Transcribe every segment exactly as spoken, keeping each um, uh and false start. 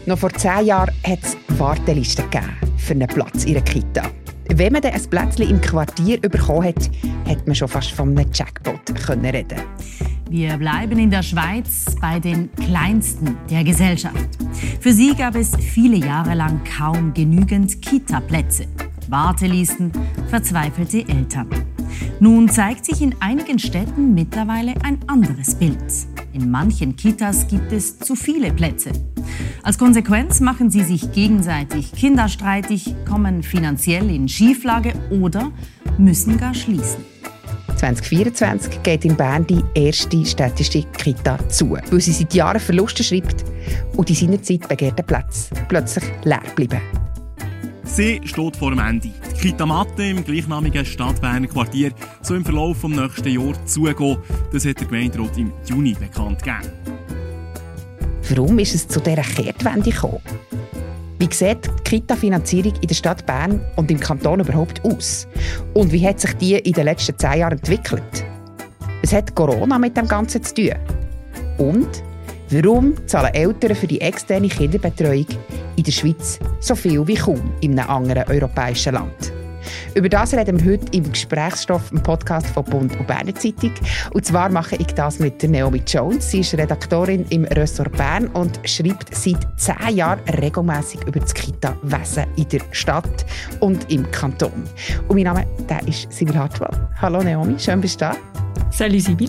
Noch vor zehn Jahren hat es Wartelisten gegeben für einen Platz in einer Kita. Wenn man dann ein Plätzchen im Quartier bekommen hat, hat man schon fast von einem Jackpot reden. Wir bleiben in der Schweiz bei den Kleinsten der Gesellschaft. Für sie gab es viele Jahre lang kaum genügend Kita-Plätze. Wartelisten, verzweifelte Eltern. Nun zeigt sich in einigen Städten mittlerweile ein anderes Bild. In manchen Kitas gibt es zu viele Plätze. Als Konsequenz machen sie sich gegenseitig kinderstreitig, kommen finanziell in Schieflage oder müssen gar schließen. zwanzig vierundzwanzig geht in Bern die erste städtische Kita zu, weil sie seit Jahren Verluste schreibt und in seiner Zeit begehrten Plätze plötzlich leer bleiben. Sie steht vor dem Ende. Die Kita Matte im gleichnamigen Stadtberner Quartier soll im Verlauf des nächsten Jahres zugehen. Das hat der Gemeinderat im Juni bekannt gegeben. Warum ist es zu dieser Kehrtwende gekommen? Wie sieht die Kita-Finanzierung in der Stadt Bern und im Kanton überhaupt aus? Und wie hat sich die in den letzten zehn Jahren entwickelt? Was hat Corona mit dem Ganzen zu tun? Und warum zahlen Eltern für die externe Kinderbetreuung in der Schweiz so viel wie kaum in einem anderen europäischen Land? Über das reden wir heute im Gesprächsstoff im Podcast von Bund und Berner Zeitung. Und zwar mache ich das mit Naomi Jones. Sie ist Redaktorin im Ressort Bern und schreibt seit zehn Jahren regelmässig über das Kita-Wesen in der Stadt und im Kanton. Und mein Name der ist Sibyl Hartwell. Hallo Naomi, schön bist du da. Salut Sibyl.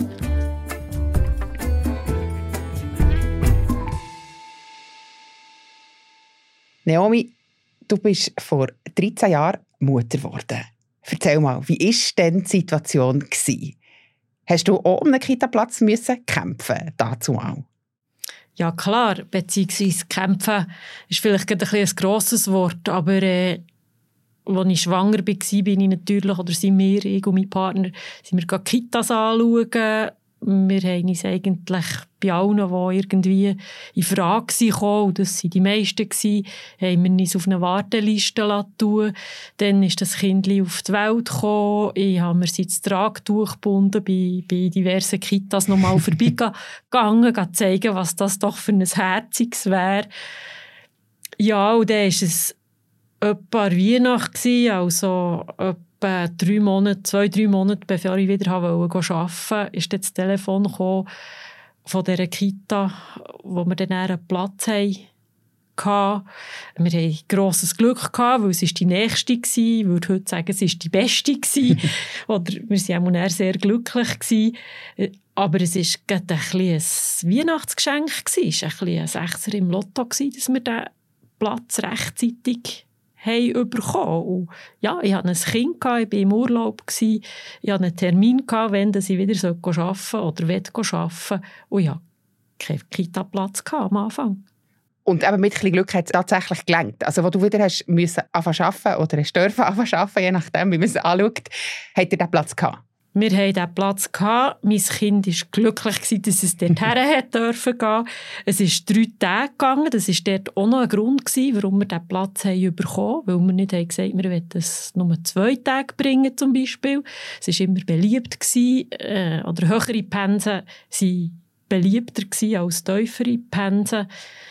Naomi, du bist vor dreizehn Jahren Mutter geworden. Erzähl mal, wie war denn die Situation? Hast du auch um einen Kita-Platz müssen kämpfen, dazu auch? Ja klar, beziehungsweise kämpfen ist vielleicht ein, ein grosses Wort, aber äh, als ich schwanger war, bin ich natürlich, oder sind wir, ich und mein Partner, sind wir Kitas anschauen. Wir haben uns eigentlich bei allen, die irgendwie in Frage kamen, und das waren die meisten, haben wir uns auf eine Warteliste lassen. Dann ist das Kind auf die Welt gekommen. Ich habe mir das Tragtuch gebunden, bin bei diversen Kitas noch mal vorbeigegangen, um zu zeigen, was das doch für ein Herziges wäre. Ja, und dann war es etwa Weihnachten, also etwa drei Monate, zwei, drei Monate, bevor ich wieder arbeiten wollte, ist das Telefon gekommen von dieser Kita, wo wir dann einen Platz hatten. Wir hatten grosses Glück, weil es die nächste war. Ich würde heute sagen, es war die beste. Oder wir waren auch sehr glücklich. Aber es war ein, ein Weihnachtsgeschenk. Es war ein, ein Sechser im Lotto, dass wir diesen Platz rechtzeitig haben bekommen. Und ja, ich hatte ein Kind, ich war im Urlaub, ich hatte einen Termin, wenn ich wieder arbeiten soll oder arbeiten will. Und ich hatte keinen Kita-Platz am Anfang. Und eben mit ein bisschen Glück hat es tatsächlich gelangt. Also, wo du wieder hast müssen anfangen arbeiten oder hast dürfen anfangen arbeiten, je nachdem, wie man es anschaut, hat er diesen Platz gehabt? Wir hatten diesen Platz. Mein Kind war glücklich, dass es dorthin durfte gehen. Es ist drei Tage gegangen. Das war dort auch noch ein Grund, warum wir diesen Platz haben bekommen haben. Weil wir nicht haben gesagt haben, wir wollen es nur zwei Tage bringen, zum Beispiel. Es war immer beliebt. Äh, oder höhere Pensen waren beliebter als tiefere Pensen.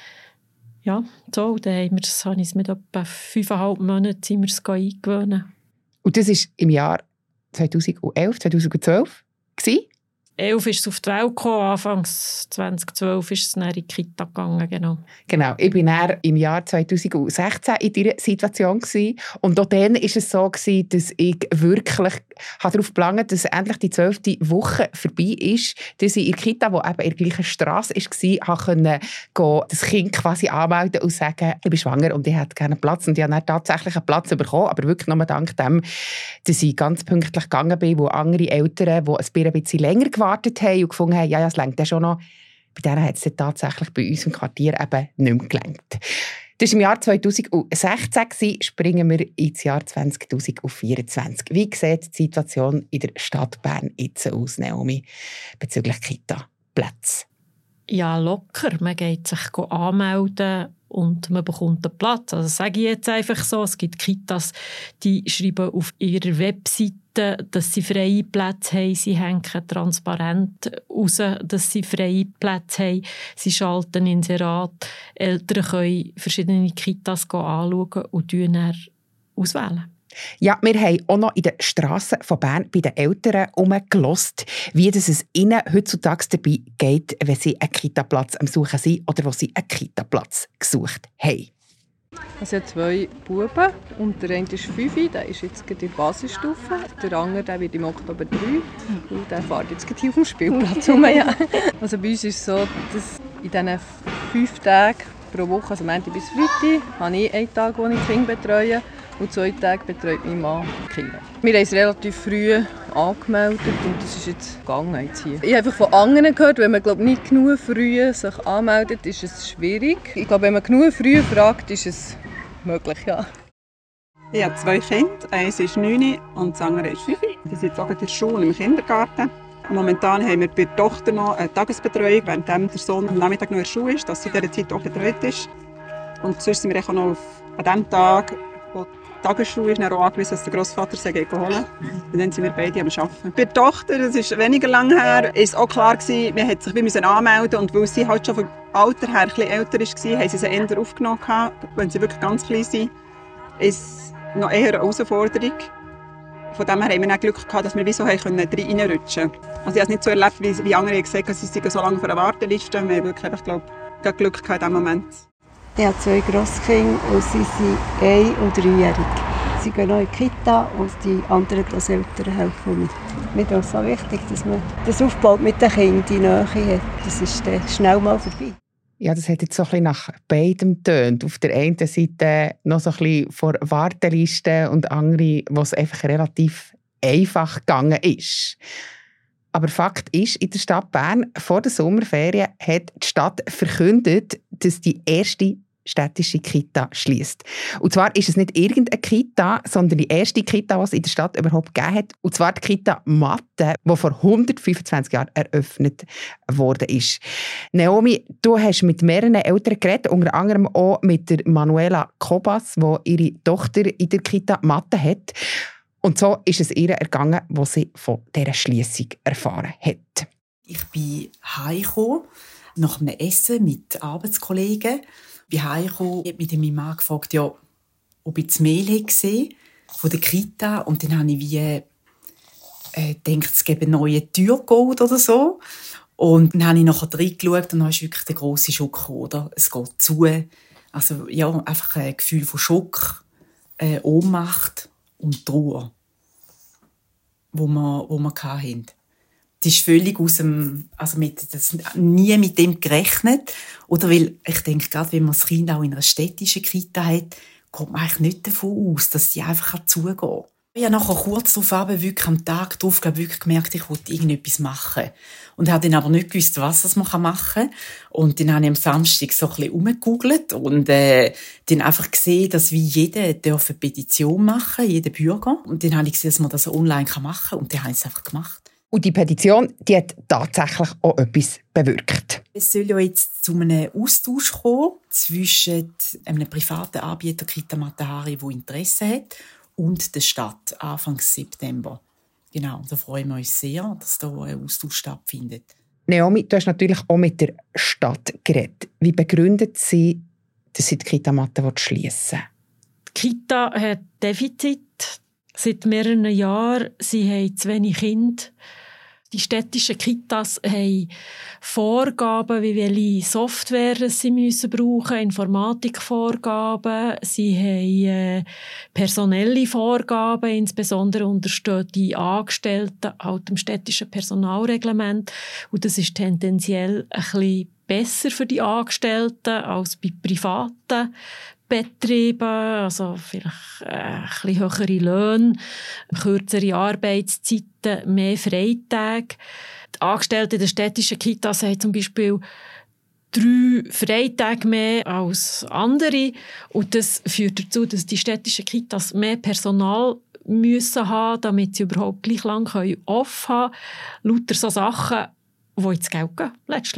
Ja, so. Dann haben wir es, habe ich es mit etwa fünfeinhalb Monaten sind wir es eingewöhnt. Und das ist im Jahr zweitausendelf, zweitausendzwölf gewesen? elf ist es auf die Welt gekommen, Anfangs zweitausendzwölf ist es dann in die Kita gegangen, genau. Genau, ich war dann im Jahr zweitausendsechzehn in dieser Situation gewesen. Und auch dann war es so gewesen, dass ich wirklich darauf geplant, dass endlich die zwölfte Woche vorbei ist, dass ich in der Kita, die eben in der gleichen Strasse war, konnte das Kind quasi anmelden und sagen, ich bin schwanger und ich hätte gerne einen Platz. Und ich habe dann tatsächlich einen Platz bekommen, aber wirklich nur dank dem, dass ich ganz pünktlich gegangen bin, wo andere Eltern, die ein bisschen länger gewartet haben und gefunden haben, ja, ja, es reicht ja schon noch. Bei denen hat es tatsächlich bei uns im Quartier eben nicht mehr gereicht. Das war im Jahr zweitausendsechzehn. Springen wir ins Jahr zweitausendvierundzwanzig. Wie sieht die Situation in der Stadt Bern jetzt aus, Naomi, bezüglich Kita-Plätze? Ja, locker. Man geht sich anmelden und man bekommt einen Platz. Also sage ich jetzt einfach so, es gibt Kitas, die schreiben auf ihrer Webseite, dass sie freie Plätze haben. Sie hängen transparent raus, dass sie freie Plätze haben. Sie schalten Inserat. Eltern können verschiedene Kitas anschauen und dann auswählen. Ja, wir haben auch noch in den Strassen von Bern bei den Eltern herumgehört, wie es ihnen heutzutage dabei geht, wenn sie einen Kita-Platz am Suchen sind oder wo sie einen Kita-Platz gesucht haben. Es sind zwei Buben und der eine ist fünf, der ist jetzt in der Basisstufe. Der andere der wird im Oktober drei und der fährt jetzt hier auf dem Spielplatz rum. Ja. Also bei uns ist es so, dass in diesen fünf Tagen pro Woche, also Montag bis Freitag, habe ich einen Tag, wo ich die Kinder betreue. Und zwei Tage betreut mein Mann die Kinder. Wir haben es relativ früh angemeldet und das ist jetzt gegangen jetzt hier. Ich habe einfach von anderen gehört, wenn man glaub, nicht genug früh sich anmeldet, ist es schwierig. Ich glaube, wenn man genug früh fragt, ist es möglich, ja. Ich habe zwei Kinder, eins ist neun und das andere ist fünf. Die sind jetzt auch in der Schule, im Kindergarten. Momentan haben wir bei der Tochter noch eine Tagesbetreuung, während der Sohn am Nachmittag noch in der Schule ist, dass sie in dieser Zeit auch betreut ist. Und sonst sind wir auch noch auf, an dem Tag, wo die Tagesschule ist, auch angewiesen, dass der Grossvater sie holen kann. Und dann sind wir beide am Arbeiten. Bei der Tochter, das ist weniger lange her, ist auch klar gewesen, wir mussten sich wie anmelden. Und weil sie halt schon vom Alter her ein bisschen älter war, haben sie sie eher aufgenommen. Wenn sie wirklich ganz klein sind, ist es noch eher eine Herausforderung. Von dem her haben wir auch Glück gehabt, dass wir wie so reinrutschen konnten. Also ich habe es nicht so erlebt, wie, wie andere gesagt haben, sie sind so lange auf einer Warteliste. Wir haben wirklich einfach, glaube ich, Glück gehabt in diesem Moment. Ich habe zwei Grosskinder und sie sind ein- und dreijährig. Sie gehen noch in die Kita und die anderen Grosseltern helfen mit. Mir ist es so wichtig, dass man das aufbaut mit den Kindern, die Nähe hat. Das ist dann schnell mal vorbei. Ja, das hat jetzt so ein bisschen nach beidem getönt. Auf der einen Seite noch so ein bisschen vor Wartelisten und andere, wo es einfach relativ einfach gegangen ist. Aber Fakt ist, in der Stadt Bern vor der Sommerferien hat die Stadt verkündet, dass die erste städtische Kita schliesst. Und zwar ist es nicht irgendeine Kita, sondern die erste Kita, die es in der Stadt überhaupt gegeben hat. Und zwar die Kita Matte, die vor hundertfünfundzwanzig Jahren eröffnet worden ist. Naomi, du hast mit mehreren Eltern geredet, unter anderem auch mit der Manuela Kobas, die ihre Tochter in der Kita Matte hat. Und so ist es ihr ergangen, wo sie von dieser Schliessung erfahren hat. Ich bin heimgekommen, nach einem Essen mit Arbeitskollegen. Ich bin heimgekommen, ich habe mich meinem Mann gefragt, ja, ob ich das Mail gesehen von der Kita. Und dann habe ich wie äh, gedacht, es gäbe einen neuen Türcode oder so. Und dann habe ich nachher reingeschaut und dann ist wirklich der grosse Schock, oder? Es geht zu. Also ja, einfach ein Gefühl von Schock, äh, Ohnmacht und Trauer, wo wir, wo wir hatten. Das ist völlig aus dem, also mit, das nie mit dem gerechnet. Oder weil, ich denke, gerade wenn man das Kind auch in einer städtischen Kita hat, kommt man eigentlich nicht davon aus, dass sie einfach zugehen kann. Ich habe nachher kurz darauf, wirklich am Tag drauf, glaube wirklich gemerkt, ich wollte irgendetwas machen. Und habe dann aber nicht gewusst, was man machen kann. Und dann habe ich am Samstag so ein bisschen rumgegoogelt und äh, dann einfach gesehen, dass wie jeder eine Petition machen darf, jeder Bürger. Und dann habe ich gesehen, dass man das online machen kann. Und dann habe ich es einfach gemacht. Und die Petition, die hat tatsächlich auch etwas bewirkt. Es soll ja jetzt zu einem Austausch kommen zwischen einem privaten Anbieter Kita Matahari, der Interesse hat, und der Stadt Anfang September. Genau, da freuen wir uns sehr, dass da ein Austausch stattfindet. Naomi, du hast natürlich auch mit der Stadt geredet. Wie begründet sie, dass sie die Kita Matte schliessen will? Die Kita hat Defizit seit mehreren Jahren. Sie haben zu wenig Kinder. Die städtischen Kitas haben Vorgaben, wie welche Software sie müssen brauchen, Informatikvorgaben. Sie haben äh, personelle Vorgaben, insbesondere unterstehen die Angestellten halt dem städtischen Personalreglement. Und das ist tendenziell ein bisschen besser für die Angestellten als bei privaten Betrieben, also vielleicht äh, ein bisschen höhere Löhne, kürzere Arbeitszeiten, mehr Freitage. Die Angestellten der städtischen Kitas haben zum Beispiel drei Freitage mehr als andere. Und das führt dazu, dass die städtischen Kitas mehr Personal müssen haben, damit sie überhaupt gleich lang off haben können. Lauter so Sachen, die ins Geld gehen, letztlich.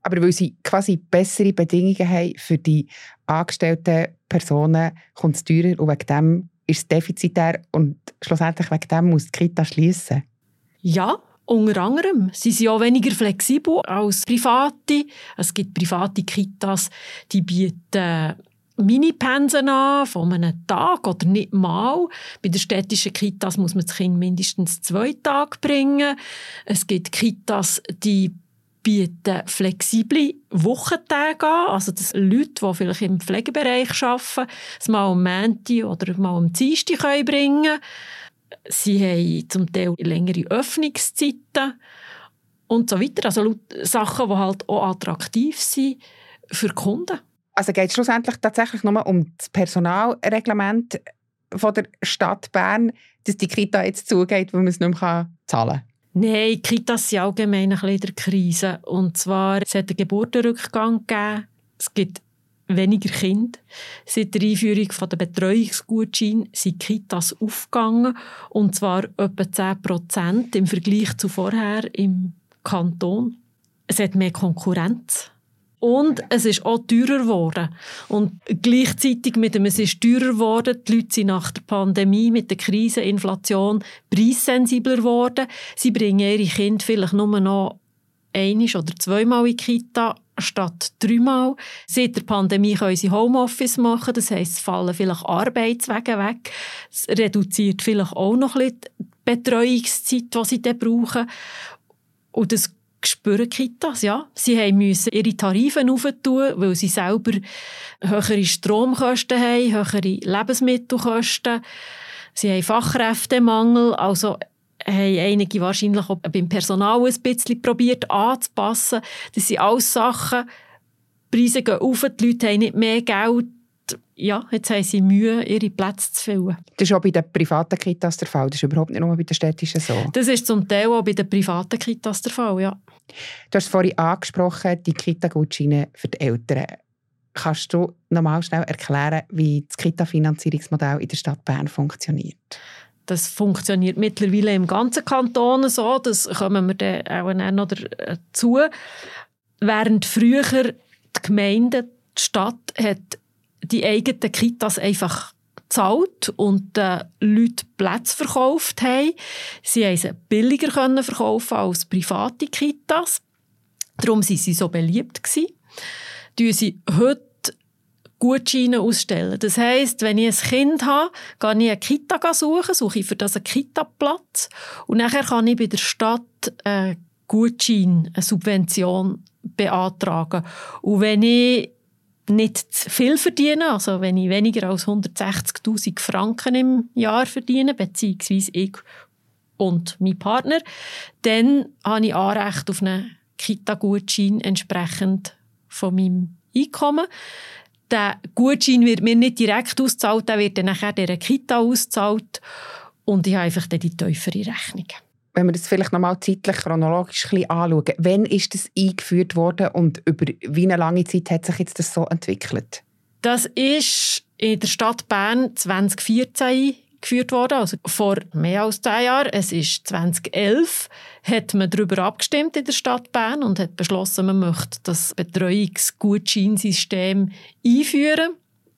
Aber weil sie quasi bessere Bedingungen haben für die angestellten Personen, kommt es teurer und wegen dem ist es defizitär und schlussendlich wegen dem muss die Kita schliessen. Ja, unter anderem. Sie sind auch weniger flexibel als private. Es gibt private Kitas, die bieten Mini-Pensen an, von einem Tag oder nicht mal. Bei den städtischen Kitas muss man das Kind mindestens zwei Tage bringen. Es gibt Kitas, die bieten flexible Wochentage an, also dass Leute, die vielleicht im Pflegebereich arbeiten, es mal am Montag oder mal am Dienstag bringen können. Sie haben zum Teil längere Öffnungszeiten und so weiter. Also Sachen, die halt auch attraktiv sind für die Kunden. Also geht es schlussendlich tatsächlich nur um das Personalreglement von der Stadt Bern, dass die Kita jetzt zugeht, weil man es nicht mehr zahlen kann? Nein, die Kitas sind allgemein ein bisschen in der Krise. Und zwar, es hat einen Geburtenrückgang gegeben. Es gibt weniger Kinder. Seit der Einführung der Betreuungsgutscheine sind Kitas aufgegangen. Und zwar etwa zehn Prozent im Vergleich zu vorher im Kanton. Es hat mehr Konkurrenz. Und es ist auch teurer geworden. Und gleichzeitig mit dem, es ist teurer geworden, die Leute sind nach der Pandemie, mit der Krise, Inflation, preissensibler geworden. Sie bringen ihre Kinder vielleicht nur noch einmal oder zweimal in die Kita, statt dreimal. Seit der Pandemie können sie Homeoffice machen, das heisst, es fallen vielleicht Arbeitswege weg. Es reduziert vielleicht auch noch ein bisschen die Betreuungszeit, die sie dann brauchen. Und das spüren Kitas, ja. Sie mussten ihre Tarife aufentun, weil sie selber höhere Stromkosten haben, höhere Lebensmittelkosten. Sie haben Fachkräftemangel, also haben einige wahrscheinlich auch beim Personal ein bisschen probiert anzupassen. Das sind alles Sachen, die Preise gehen auf, die Leute haben nicht mehr Geld. Ja, jetzt haben sie Mühe, ihre Plätze zu füllen. Das ist auch bei den privaten Kitas der Fall. Das ist überhaupt nicht nur bei den städtischen so. Das ist zum Teil auch bei den privaten Kitas der Fall, ja. Du hast vorhin angesprochen, die Kita-Gutscheine für die Eltern. Kannst du noch mal schnell erklären, wie das Kita-Finanzierungsmodell in der Stadt Bern funktioniert? Das funktioniert mittlerweile im ganzen Kanton so. Das kommen wir dann auch noch dazu. Während früher die Gemeinde, die Stadt, hat die eigenen Kitas einfach gezahlt und den Leuten Plätze verkauft haben. Sie konnten sie billiger verkaufen als private Kitas. Darum waren sie so beliebt gewesen. Die sie heute Gutscheine ausstellen. Das heisst, wenn ich ein Kind habe, gehe ich eine Kita suchen, suche ich für das einen Kita-Platz und nachher kann ich bei der Stadt einen Gutschein, eine Subvention beantragen. Und wenn ich nicht zu viel verdiene, also wenn ich weniger als hundertsechzigtausend Franken im Jahr verdiene, beziehungsweise ich und mein Partner, dann habe ich Anrecht auf einen Kita-Gutschein entsprechend von meinem Einkommen. Der Gutschein wird mir nicht direkt ausgezahlt, der wird dann nachher dieser Kita ausgezahlt und ich habe einfach dann die tiefere Rechnung. Wenn wir das vielleicht noch mal zeitlich chronologisch ein bisschen anschauen, wann ist das eingeführt worden und über wie eine lange Zeit hat sich jetzt das so entwickelt? Das ist in der Stadt Bern zwanzig vierzehn eingeführt worden, also vor mehr als zehn Jahren. Es ist zwanzig elf, hat man darüber abgestimmt in der Stadt Bern und hat beschlossen, man möchte das Betreuungsgutscheinsystem einführen.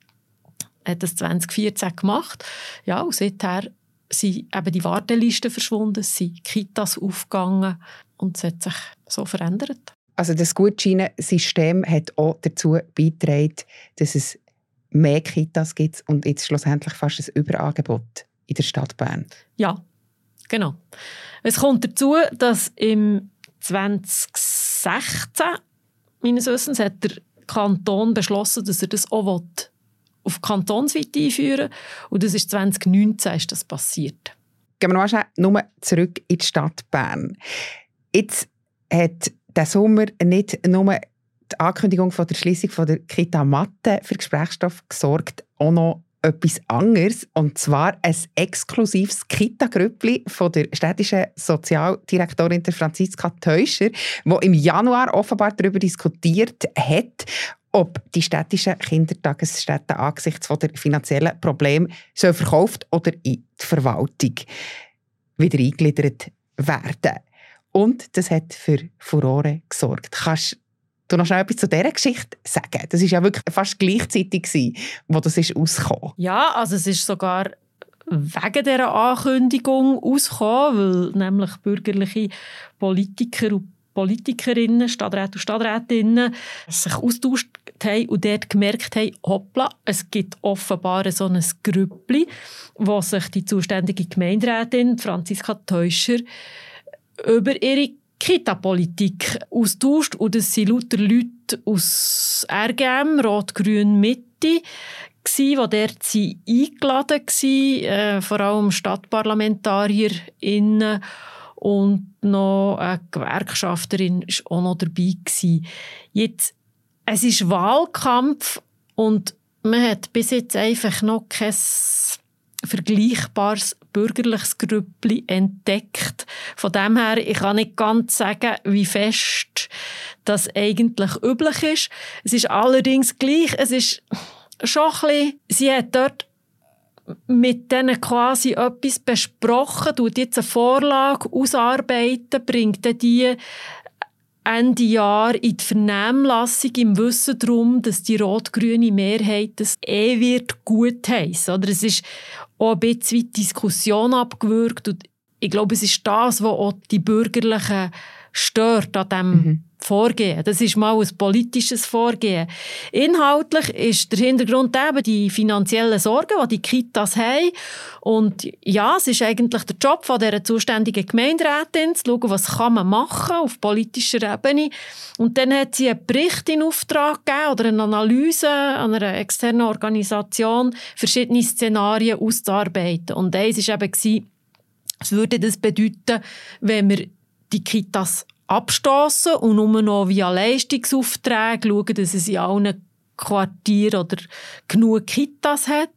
Hat das zwanzig vierzehn gemacht. Ja, und seither sind eben die Wartelisten verschwunden, sind Kitas aufgegangen und es hat sich so verändert. Also das Gutscheinsystem hat auch dazu beigetragen, dass es mehr Kitas gibt und jetzt schlussendlich fast ein Überangebot in der Stadt Bern. Ja, genau. Es kommt dazu, dass im zwanzig sechzehn meines Wissens hat der Kanton beschlossen, dass er das auch will, auf kantonsweit einführen. Und das ist zwanzig neunzehn ist das passiert. Gehen wir mal nur zurück in die Stadt Bern. Jetzt hat der Sommer nicht nur die Ankündigung von der Schliessung von der Kita Matte für Gesprächsstoff gesorgt, auch noch etwas anderes, und zwar ein exklusives Kita-Grüppli von der städtischen Sozialdirektorin der Franziska Teuscher, die im Januar offenbar darüber diskutiert hat, ob die städtischen Kindertagesstätten angesichts der finanziellen Probleme soll verkauft oder in die Verwaltung wieder eingegliedert werden. Und das hat für Furore gesorgt. Kannst du Du noch schnell etwas zu dieser Geschichte sagen? Das war ja wirklich fast gleichzeitig, wo das ist rausgekommen. Ja, also es ist sogar wegen dieser Ankündigung rausgekommen, weil nämlich bürgerliche Politiker und Politikerinnen, Stadträte und Stadträtinnen sich austauscht haben und dort gemerkt haben, hoppla, es gibt offenbar so ein Grüppli, wo sich die zuständige Gemeinderätin Franziska Teuscher über ihre Kita-Politik austauscht. Und das sind lauter Leute aus R G M, Rot-Grün Mitte, die dort eingeladen waren, äh, vor allem StadtparlamentarierInnen. Und noch eine Gewerkschafterin war auch noch dabei. Jetzt, es ist Wahlkampf und man hat bis jetzt einfach noch kein vergleichbares bürgerliches Grüppli entdeckt. Von dem her, ich kann nicht ganz sagen, wie fest das eigentlich üblich ist. Es ist allerdings gleich, es ist schon ein bisschen, sie hat dort mit denen quasi etwas besprochen, tut jetzt eine Vorlage ausarbeiten, bringt dann die Ende Jahr in die Vernehmlassung im Wissen darum, dass die rot-grüne Mehrheit das eh wird gut heissen. Oder es ist auch ein bisschen Diskussion abgewürgt und ich glaube, es ist das, was auch die Bürgerlichen stört an diesem mhm. Vorgehen. Das ist mal ein politisches Vorgehen. Inhaltlich ist der Hintergrund eben die finanziellen Sorgen, die die Kitas haben. Und ja, es ist eigentlich der Job von dieser zuständigen Gemeinderätin, zu schauen, was kann man machen auf politischer Ebene. Und dann hat sie einen Bericht in Auftrag gegeben oder eine Analyse an einer externen Organisation, verschiedene Szenarien auszuarbeiten. Und eins war eben, was würde das bedeuten, wenn wir die Kitas abstossen und nur noch via Leistungsaufträge schauen, dass es in allen Quartieren oder genug Kitas hat.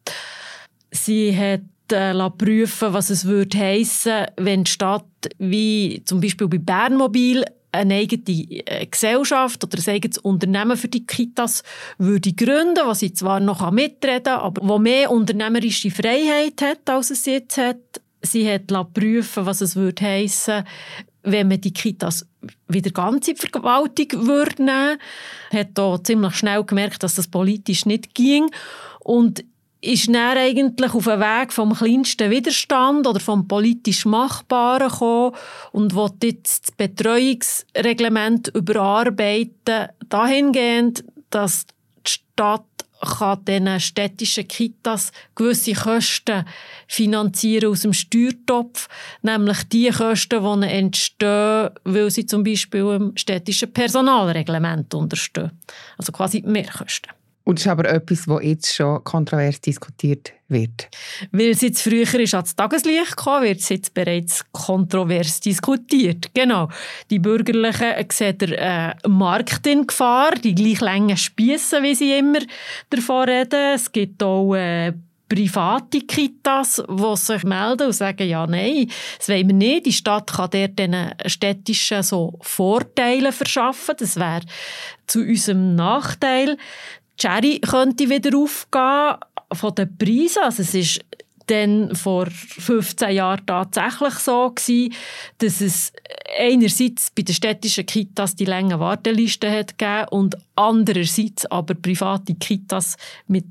Sie hat äh, prüfen, was es würde heissen, wenn die Stadt, wie zum Beispiel bei Bernmobil, eine eigene Gesellschaft oder ein eigenes Unternehmen für die Kitas würde gründen, wo sie zwar noch mitreden kann, aber wo mehr unternehmerische Freiheit hat, als es jetzt hat. Sie hat prüfen, was es würde heissen, wenn man die Kitas wieder ganz in die Verwaltung würde nehmen. Hat da ziemlich schnell gemerkt, dass das politisch nicht ging und ist dann eigentlich auf den Weg vom kleinsten Widerstand oder vom politisch Machbaren gekommen und will jetzt das Betreuungsreglement überarbeiten, dahingehend, dass die Stadt kann diesen städtischen Kitas gewisse Kosten finanzieren aus dem Steuertopf, nämlich die Kosten, die entstehen, weil sie zum Beispiel im städtischen Personalreglement unterstehen. Also quasi Mehrkosten. Und das ist aber etwas, das jetzt schon kontrovers diskutiert wird. Weil es jetzt früher ist ans Tageslicht kam, wird es jetzt bereits kontrovers diskutiert. Genau. Die Bürgerlichen sehen den äh, Markt in Gefahr, die gleich langen Spiesse, wie sie immer davon reden. Es gibt auch äh, private Kitas, die sich melden und sagen, ja, nein, das wollen wir nicht. Die Stadt kann dort den städtischen so Vorteile verschaffen. Das wäre zu unserem Nachteil. Die Schere könnte wieder aufgehen von den Preisen. Also es ist dann vor fünfzehn Jahren tatsächlich so gewesen, dass es einerseits bei den städtischen Kitas die langen Wartelisten hat gegeben und andererseits aber private Kitas mit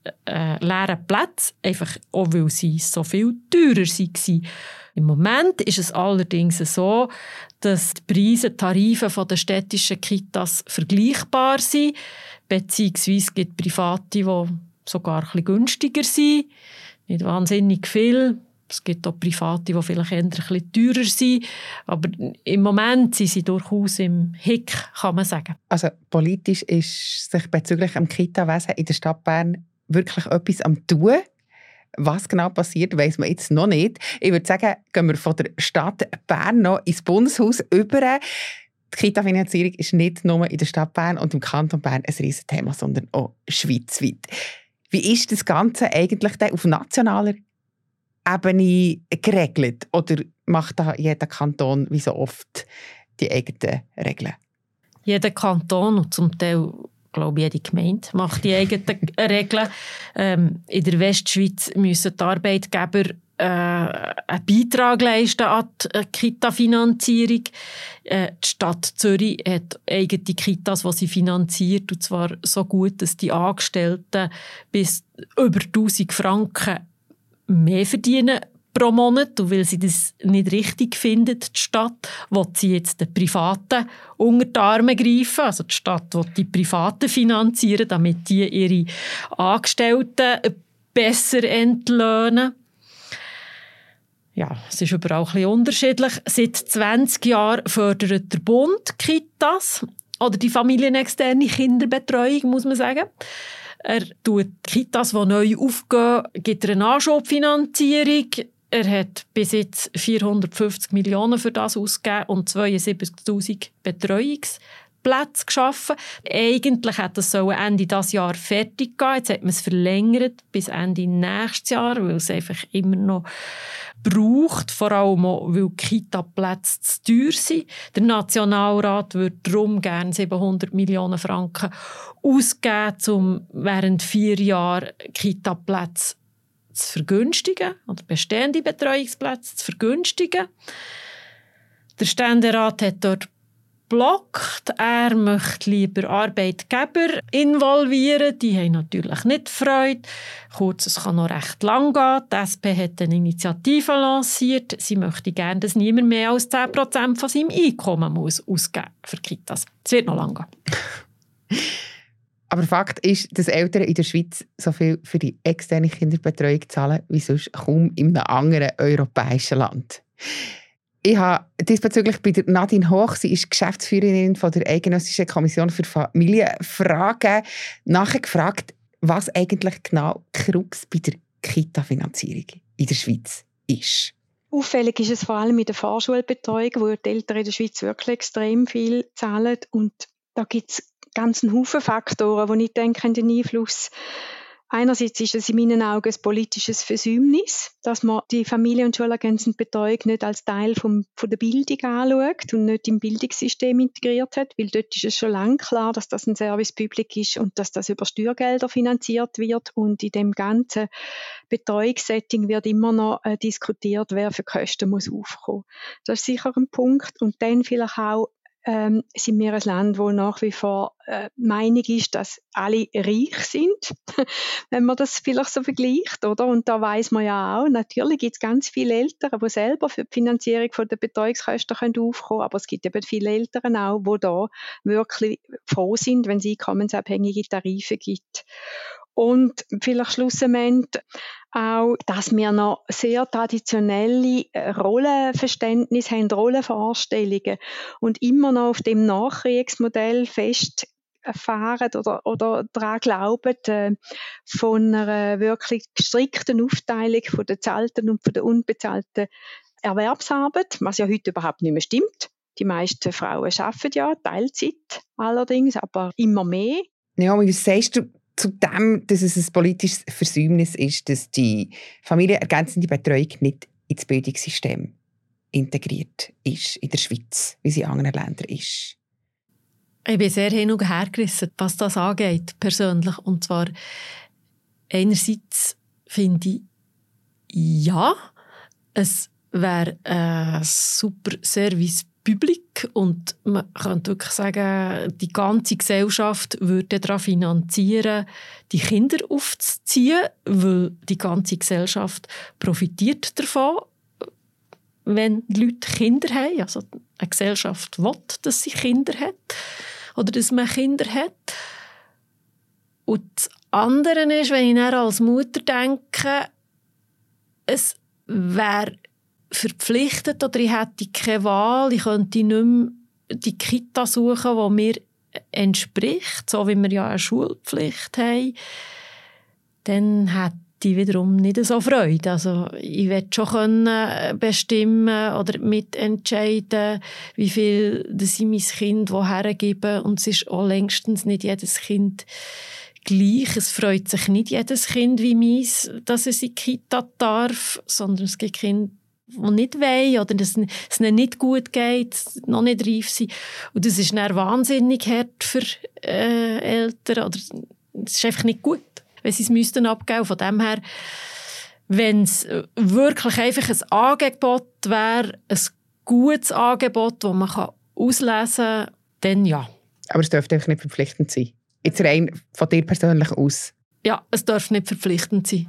äh, leeren Plätzen, einfach auch weil sie so viel teurer waren. Im Moment ist es allerdings so, dass die Preise, die Tarife von den städtischen Kitas vergleichbar sind, beziehungsweise es gibt Private, die sogar ein bisschen günstiger sind, nicht wahnsinnig viel. Es gibt auch Private, die vielleicht eher ein bisschen teurer sind, aber im Moment sind sie durchaus im Hick, kann man sagen. Also politisch ist sich bezüglich dem Kita-Wesen in der Stadt Bern wirklich etwas am Tun. Was genau passiert, weiss man jetzt noch nicht. Ich würde sagen, gehen wir von der Stadt Bern noch ins Bundeshaus über. Die Kita-Finanzierung ist nicht nur in der Stadt Bern und im Kanton Bern ein Riesenthema, sondern auch schweizweit. Wie ist das Ganze eigentlich auf nationaler Ebene geregelt? Oder macht da jeder Kanton wie so oft die eigenen Regeln? Jeder Kanton und zum Teil, glaube ich, jede Gemeinde macht die eigenen Regeln. Ähm, in der Westschweiz müssen die Arbeitgeber äh, einen Beitrag leisten an die Kita-Finanzierung. Äh, die Stadt Zürich hat eigene Kitas, die sie finanziert, und zwar so gut, dass die Angestellten bis über tausend Franken mehr verdienen pro Monat. Und weil sie das nicht richtig findet, die Stadt, will sie jetzt den Privaten unter die Arme greifen. Also die Stadt will die Privaten finanzieren, damit die ihre Angestellten besser entlöhnen. Ja, es ist überall ein bisschen unterschiedlich. Seit zwanzig Jahren fördert der Bund Kitas oder die familienexterne Kinderbetreuung, muss man sagen. Er tut Kitas, die neu aufgehen, gibt eine Anschubfinanzierung. Er hat bis jetzt vierhundertfünfzig Millionen für das ausgegeben und zweiundsiebzigtausend Betreuungsplätze geschaffen. Eigentlich hat es Ende dieses Jahr fertig gehen. Jetzt hat man es verlängert bis Ende nächstes Jahr, weil es einfach immer noch braucht, vor allem auch, weil Kita-Plätze zu teuer sind. Der Nationalrat würde darum gerne siebenhundert Millionen Franken ausgeben, um während vier Jahren Kita-Plätze zu vergünstigen oder bestehende Betreuungsplätze zu vergünstigen. Der Ständerat hat dort blockt. Er möchte lieber Arbeitgeber involvieren. Die haben natürlich nicht Freude. Kurz, es kann noch recht lang gehen. Die S P hat eine Initiative lanciert. Sie möchte gerne, dass niemand mehr als zehn Prozent von seinem Einkommen muss ausgeben für Kitas. Es wird noch lang gehen. Aber Fakt ist, dass Eltern in der Schweiz so viel für die externe Kinderbetreuung zahlen wie sonst kaum in einem anderen europäischen Land. Ich habe diesbezüglich bei der Nadine Hoch, sie ist Geschäftsführerin von der Eidgenössischen Kommission für Familienfragen, nachgefragt, was eigentlich genau Krux bei der Kita-Finanzierung in der Schweiz ist. Auffällig ist es vor allem in der Vorschulbetreuung, wo die Eltern in der Schweiz wirklich extrem viel zahlen. Und da gibt es ganz einen Haufen Faktoren, die ich denke, haben den Einfluss. Einerseits ist es in meinen Augen ein politisches Versäumnis, dass man die Familien- und schulergänzende Betreuung nicht als Teil vom, von der Bildung anschaut und nicht im Bildungssystem integriert hat, weil dort ist es schon lange klar, dass das ein Service Public ist und dass das über Steuergelder finanziert wird, und in dem ganzen Betreuungssetting wird immer noch äh, diskutiert, wer für Kosten muss aufkommen. Das ist sicher ein Punkt. Und dann vielleicht auch, Ähm, sind wir ein Land, wo nach wie vor äh, Meinung ist, dass alle reich sind, wenn man das vielleicht so vergleicht, oder? Und da weiss man ja auch, natürlich gibt es ganz viele Eltern, die selber für die Finanzierung der Betreuungskosten aufkommen können, aber es gibt eben viele Eltern auch, die da wirklich froh sind, wenn es einkommensabhängige Tarife gibt. Und vielleicht schlussendlich auch, dass wir noch sehr traditionelle Rollenverständnisse haben, Rollenvorstellungen und immer noch auf dem Nachkriegsmodell festfahren oder, oder daran glauben, äh, von einer wirklich strikten Aufteilung von der bezahlten und von der unbezahlten Erwerbsarbeit, was ja heute überhaupt nicht mehr stimmt. Die meisten Frauen arbeiten ja Teilzeit allerdings, aber immer mehr. Ja, wie sagst du zu dem, dass es ein politisches Versäumnis ist, dass die familienergänzende Betreuung nicht ins Bildungssystem integriert ist in der Schweiz, wie sie in anderen Ländern ist? Ich bin sehr hin und her gerissen, was das angeht, persönlich. Und zwar einerseits finde ich, ja, es wäre ein super Service Public und man könnte wirklich sagen, die ganze Gesellschaft würde daran finanzieren, die Kinder aufzuziehen, weil die ganze Gesellschaft profitiert davon, wenn die Leute Kinder haben. Also eine Gesellschaft will, dass sie Kinder hat oder dass man Kinder hat. Und das andere ist, wenn ich dann als Mutter denke, es wäre verpflichtet oder ich hätte keine Wahl, ich könnte nicht mehr die Kita suchen, die mir entspricht, so wie wir ja eine Schulpflicht haben, dann hätte ich wiederum nicht so Freude. Also ich will schon können bestimmen oder mitentscheiden, wie viel das ich mein Kind woher gebe, und es ist auch längstens nicht jedes Kind gleich. Es freut sich nicht jedes Kind wie meins, dass es in die Kita darf, sondern es gibt Kinder, die nicht wollen oder dass es ihnen nicht gut geht, noch nicht reif sind. Und das ist dann wahnsinnig hart für äh, Eltern. Oder es ist einfach nicht gut, wenn sie es müssten abgeben. Von dem her Wenn es wirklich einfach ein Angebot wäre, ein gutes Angebot, das man auslesen kann, dann ja. Aber es dürfte einfach nicht verpflichtend sein. Jetzt rein von dir persönlich aus. Ja, es darf nicht verpflichtend sein.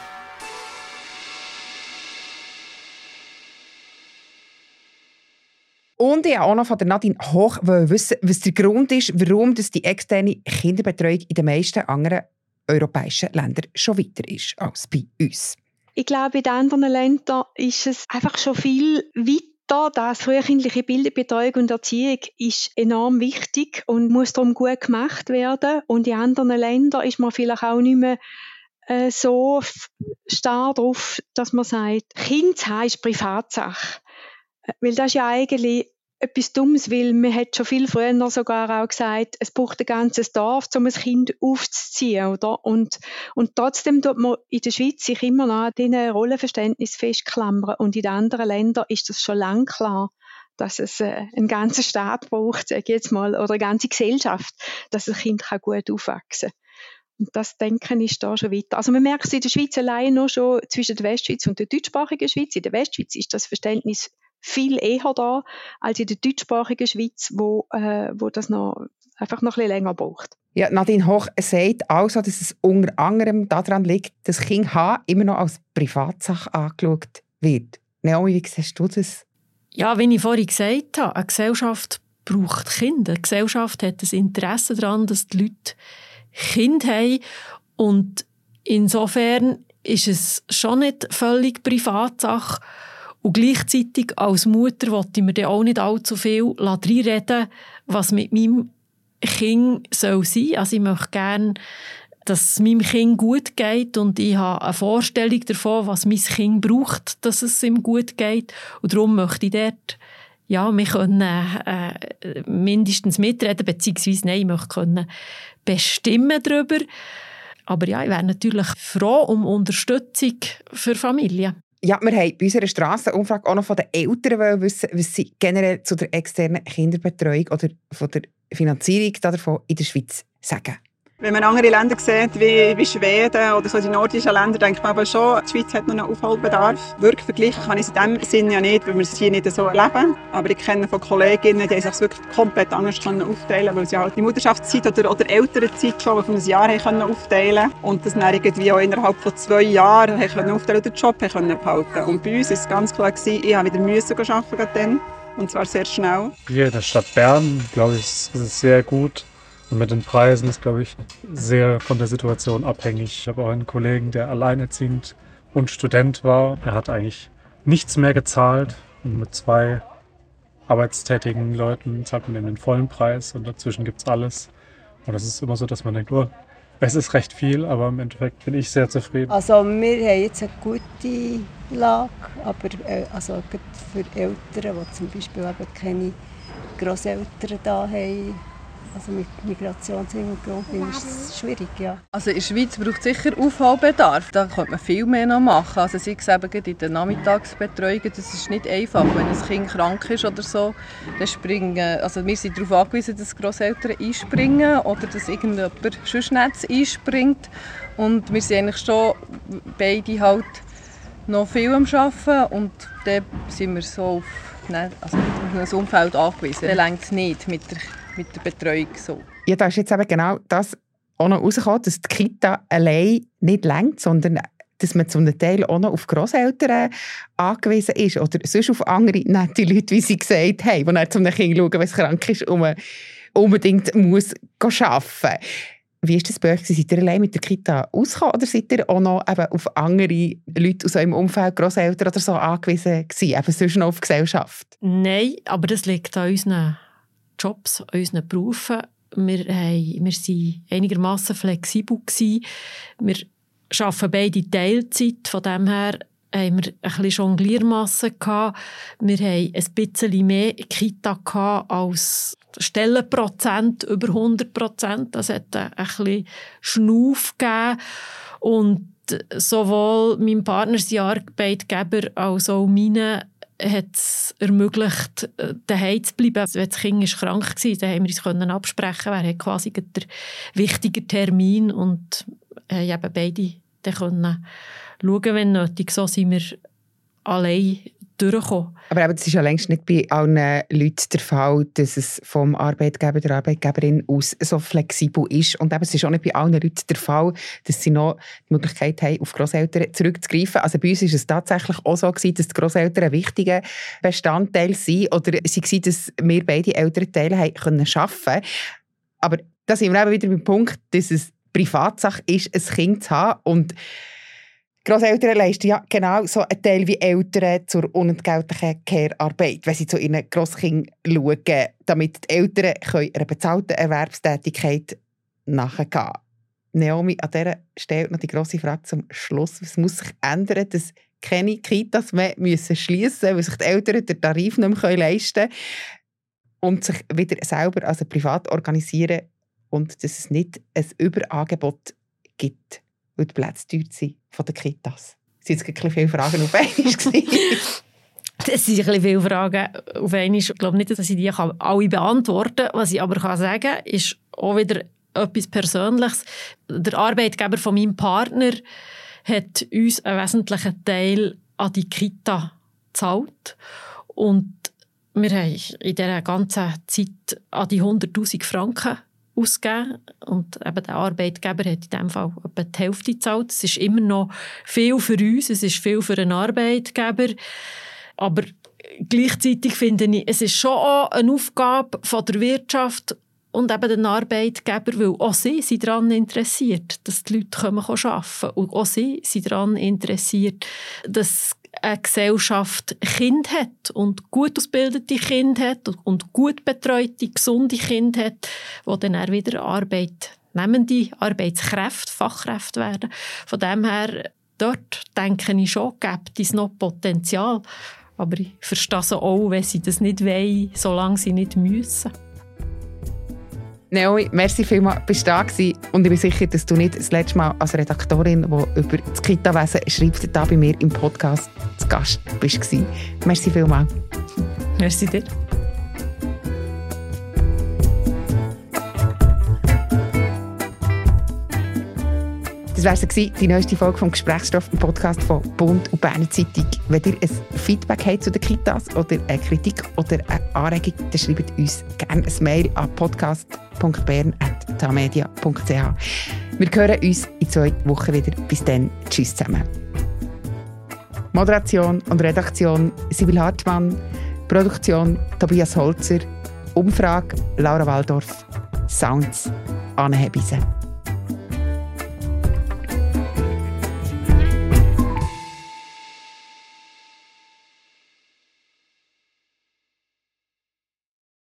Und ich wollte auch noch von der Nadine Hoch wissen, was der Grund ist, warum das die externe Kinderbetreuung in den meisten anderen europäischen Ländern schon weiter ist als bei uns. Ich glaube, in den anderen Ländern ist es einfach schon viel weiter. Das frühkindliche Bildungsbetreuung und Erziehung ist enorm wichtig und muss darum gut gemacht werden. Und in anderen Ländern ist man vielleicht auch nicht mehr äh, so starr drauf, dass man sagt, Kind zu haben ist Privatsache. Weil das ist ja eigentlich etwas Dummes, weil man hat schon viel früher sogar auch gesagt, es braucht ein ganzes Dorf, um ein Kind aufzuziehen, oder? Und, und trotzdem tut man in der Schweiz sich immer noch an diesen Rollenverständnis festklammern. Und in den anderen Ländern ist das schon lange klar, dass es äh, einen ganzen Staat braucht, sage ich jetzt mal, oder eine ganze Gesellschaft, dass ein Kind kann gut aufwachsen kann. Und das Denken ist da schon weiter. Also man merkt es in der Schweiz allein noch schon zwischen der Westschweiz und der deutschsprachigen Schweiz. In der Westschweiz ist das Verständnis viel eher da als in der deutschsprachigen Schweiz, wo, äh, wo das noch einfach noch ein bisschen länger braucht. Ja, Nadine Hoch sagt also, dass es unter anderem daran liegt, dass Kind haben immer noch als Privatsache angeschaut wird. Naomi, wie siehst du das? Ja, wie ich vorhin gesagt habe, eine Gesellschaft braucht Kinder. Eine Gesellschaft hat ein Interesse daran, dass die Leute Kinder haben. Und insofern ist es schon nicht völlig Privatsache. Und gleichzeitig als Mutter wollte ich mir dann auch nicht allzu viel reinreden, was mit meinem Kind soll sein soll. Also ich möchte gerne, dass es meinem Kind gut geht und ich habe eine Vorstellung davon, was mein Kind braucht, dass es ihm gut geht. Und darum möchte ich dort ja, wir können äh, mindestens mitreden, beziehungsweise nein, ich möchte können bestimmen darüber. Aber ja, ich wäre natürlich froh um Unterstützung für Familien. Ja, wir haben bei unserer Strassenumfrage auch noch von den Eltern wissen, was sie generell zu der externen Kinderbetreuung oder von der Finanzierung davon in der Schweiz sagen. Wenn man andere Länder sieht, wie, wie Schweden oder so die nordischen Länder, denkt man aber schon, die Schweiz hat noch einen Aufholbedarf. Wirklich vergleichen kann ich es in dem Sinne ja nicht, weil wir es hier nicht so erleben. Aber ich kenne von Kolleginnen, die sich wirklich komplett anders aufteilen können, weil sie halt die Mutterschaftszeit oder, oder Elternzeit schon von einem Jahr haben aufteilen können. Und das dann irgendwie auch innerhalb von zwei Jahren haben können aufteilen und den Job haben behalten. Und bei uns war es ganz klar, gewesen, ich musste wieder arbeiten dann. Und zwar sehr schnell. Hier in der Stadt Bern, glaube ich, ist es sehr gut. Und mit den Preisen ist, glaube ich, sehr von der Situation abhängig. Ich habe auch einen Kollegen, der alleinerziehend und Student war. Er hat eigentlich nichts mehr gezahlt. Und mit zwei arbeitstätigen Leuten zahlt man den vollen Preis und dazwischen gibt es alles. Und das ist immer so, dass man denkt, oh, es ist recht viel, aber im Endeffekt bin ich sehr zufrieden. Also wir haben jetzt eine gute Lage, aber äh, also für Eltern, die zum Beispiel eben keine Grosseltern da haben, also mit Migrationshintergrund ist es schwierig, ja. Also in der Schweiz braucht es sicher Aufholbedarf. Da könnte man viel mehr noch machen. Also sei es eben in der Nachmittagsbetreuung, das ist nicht einfach. Wenn ein Kind krank ist oder so, dann springen, also wir sind darauf angewiesen, dass Grosseltern einspringen oder dass irgendjemand sonst nicht einspringt. Und wir sind eigentlich schon beide halt noch viel am Arbeiten und dann sind wir so auf, also auf ein Umfeld angewiesen. Dann reicht es nicht mit der mit der Betreuung so. Ja, da ist jetzt eben genau das auch noch rausgekommen, dass die Kita allein nicht reicht, sondern dass man zum Teil auch noch auf Grosseltern angewiesen ist oder sonst auf andere nette Leute, wie sie gesagt haben, die nicht zum Kind schauen, wenn es krank ist und man unbedingt muss arbeiten. Wie ist das bei euch? Seid ihr allein mit der Kita ausgekommen oder seid ihr auch noch eben auf andere Leute aus eurem Umfeld, Grosseltern oder so angewiesen gewesen, eben sonst noch auf die Gesellschaft? Nein, aber das liegt an unseren Jobs, an unseren Berufen. Wir, haben, wir waren einigermassen flexibel gewesen. Wir arbeiten beide Teilzeit. Von dem her haben wir ein bisschen Jongliermasse gehabt. Wir hatten ein bisschen mehr Kita gehabt als Stellenprozent, über hundert Prozent. Das hat ein bisschen Schnuff gegeben. Und sowohl mein Partner, sein Arbeitgeber, als auch meine hat es ermöglicht, daheim zu bleiben. Also, wenn das Kind krank war, dann haben wir uns absprechen. Wer hat quasi der wichtige Termin und haben eben beide dann können schauen, wenn nötig. So sind wir allein durchgekommen. Aber eben, das ist ja längst nicht bei allen Leuten der Fall, dass es vom Arbeitgeber, der Arbeitgeberin aus so flexibel ist. Und eben, es ist auch nicht bei allen Leuten der Fall, dass sie noch die Möglichkeit haben, auf Grosseltern zurückzugreifen. Also bei uns war es tatsächlich auch so, dass die Grosseltern ein wichtiger Bestandteil sind. Oder sie waren, dass wir beide Elternteile arbeiten können. Aber da sind wir eben wieder beim Punkt, dass es Privatsache ist, ein Kind zu haben. Und Grosseltern leisten ja genau so einen Teil wie Eltern zur unentgeltlichen Care-Arbeit, wenn sie zu ihren Grosskindern schauen, damit die Eltern einer bezahlten Erwerbstätigkeit nachgehen können. Naomi, an dieser Stelle noch die grosse Frage zum Schluss. Was muss sich ändern, dass keine Kitas mehr schliessen müssen, weil sich die Eltern den Tarif nicht mehr leisten können und sich wieder selber als privat organisieren und dass es nicht ein Überangebot gibt, weil die Plätze teuer sind von den Kitas? Es waren jetzt ein bisschen viele Fragen auf einmal. Es sind ein bisschen viele Fragen auf einmal. Ich glaube nicht, dass ich die alle beantworten kann. Was ich aber sagen kann, ist auch wieder etwas Persönliches. Der Arbeitgeber von meinem Partner hat uns einen wesentlichen Teil an die Kita gezahlt. Und wir haben in dieser ganzen Zeit an die hunderttausend Franken ausgegeben. Und eben der Arbeitgeber hat in diesem Fall etwa die Hälfte gezahlt. Es ist immer noch viel für uns, es ist viel für einen Arbeitgeber. Aber gleichzeitig finde ich, es ist schon auch eine Aufgabe von der Wirtschaft und eben den Arbeitgeber, weil auch sie sind daran interessiert, dass die Leute arbeiten können. Und auch sie sind daran interessiert, dass eine Gesellschaft Kinder hat und gut ausgebildete Kinder hat und gut betreute, gesunde Kinder hat, die dann auch wieder arbeitnehmende Arbeitskräfte, Fachkräfte werden. Von dem her, dort denke ich schon, gibt es noch Potenzial. Aber ich verstehe es auch, wenn sie das nicht wollen, solange sie nicht müssen. Naomi, merci vielmals, bist du da gewesen. Und ich bin sicher, dass du nicht das letzte Mal als Redaktorin, die über das Kita-Wesen schreibt, da bei mir im Podcast zu Gast bist. Merci vielmals. Merci dir. Das war sie, die neueste Folge vom Gesprächsstoff im Podcast von Bund und Berner Zeitung. Wenn ihr ein Feedback habt zu den Kitas oder eine Kritik oder eine Anregung, dann schreibt uns gerne ein Mail an podcast punkt bern at tamedia punkt c h. Wir hören uns in zwei Wochen wieder. Bis dann. Tschüss zusammen. Moderation und Redaktion Sibyl Hartmann, Produktion Tobias Holzer, Umfrage Laura Waldorf, Sounds Anne Hebise.